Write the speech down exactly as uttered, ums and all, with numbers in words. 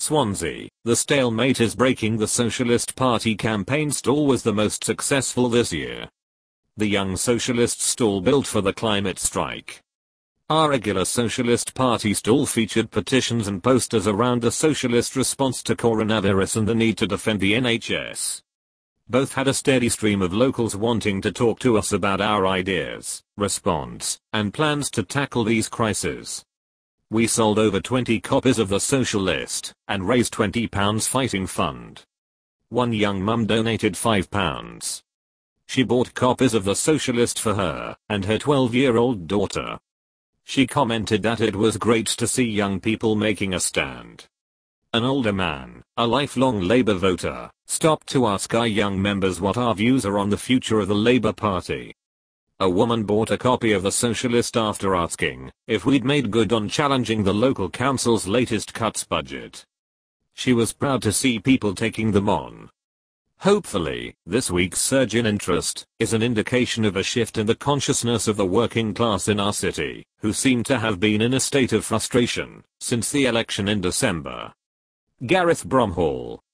Swansea, the stalemate is breaking. The Socialist Party campaign stall was the most successful this year. The Young Socialists stall built for the climate strike. Our regular Socialist Party stall featured petitions and posters around the socialist response to coronavirus and the need to defend the N H S. Both had a steady stream of locals wanting to talk to us about our ideas, response, and plans to tackle these crises. We sold over twenty copies of The Socialist and raised twenty pounds fighting fund. One young mum donated five pounds. She bought copies of The Socialist for her and her twelve-year-old daughter. She commented that it was great to see young people making a stand. An older man, a lifelong Labour voter, stopped to ask our young members what our views are on the future of the Labour Party. A woman bought a copy of The Socialist after asking if we'd made good on challenging the local council's latest cuts budget. She was proud to see people taking them on. Hopefully, this week's surge in interest is an indication of a shift in the consciousness of the working class in our city, who seem to have been in a state of frustration since the election in December. Gareth Bromhall,